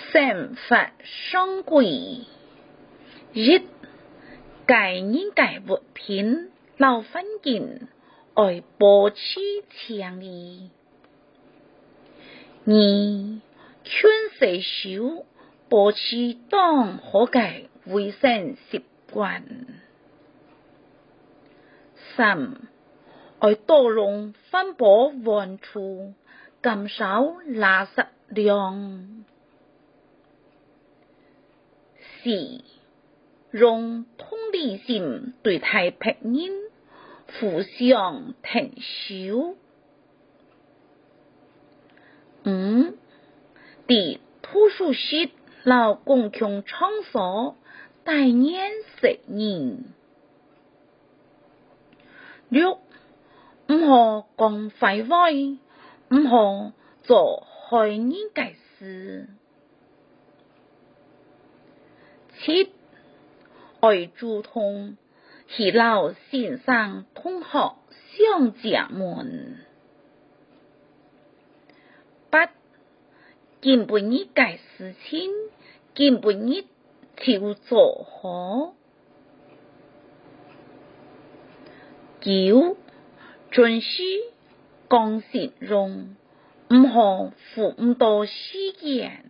生活双轨，一介人介物品老环境爱保持强烈，二劝世修保持当好嘅卫生习惯，三爱多用环保玩具，减少垃圾量，四用同理心对待别人，互相停手，五伫图书室老公共场所待人接人，六唔好讲坏话，唔好做害人嘅事，七爱主动去老先生同学上家门，八根本日嘅事情根本日就做好，九准许讲信用，唔好负唔到时间，